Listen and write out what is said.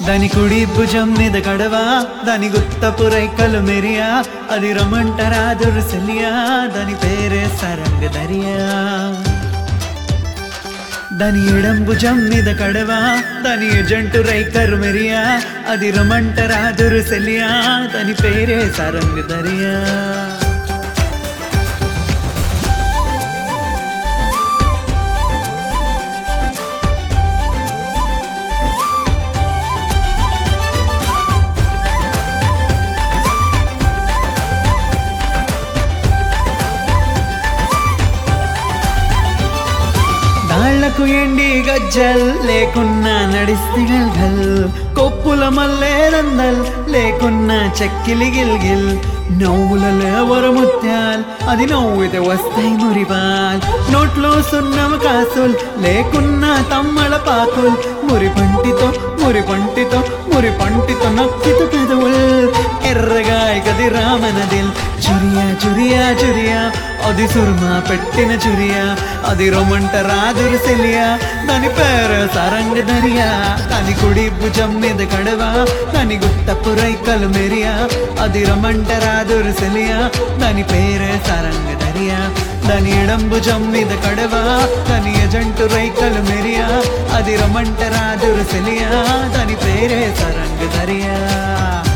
దాని కుడి భుజం మీద కడవ, దాని గుత్తపు రైకలు మెరియా, అది రమంటరా దుర్సెలియా, దాని పేరే సరంగ దరియా. దాని ఎడం భుజం మీద కడవ, దాని ఎజంటు రైకరు మెరియా, అది రమంటరా దుర్సెలియా, దాని పేరే సరంగ దరియా. తాళ్లకు ఎండి గజ్జల్ లేకున్నా నడిస్తే గల్గల్, కొప్పుల మల్లె రందల్ లేకున్నా చెక్కిలి గిల్గిల్, నవ్వులలో వరముత్యాల్ అది నవ్వితే వస్తాయి మురిపాల్, నోట్లో సున్నమ కాసుల్ లేకున్నా తమ్మల పాకుల్, మురి పంటితో నక్కితు పెదవుల్, ఎర్రగాయ కది రామనదిల్ చురియా చురియా చురియా, అది సుర్మా పెట్టిన చురియా, అది రొమంటరా దుర్సెలియా, దాని పేరు సరంగ దరియా. దాని కుడి భుజం మీద కడవ, దాని గుత్తపు రైకలు మెరియా, అది రొమంటరా దుర్సెలియా, దాని పేరే సరంగ దరియా. దాని ఎడం భుజం మీద కడవ, దాని ఎజంటు రైకలు మెరియా, అది రొమంటరా దుర్సెలియా, దాని పేరే సరంగ దరియా.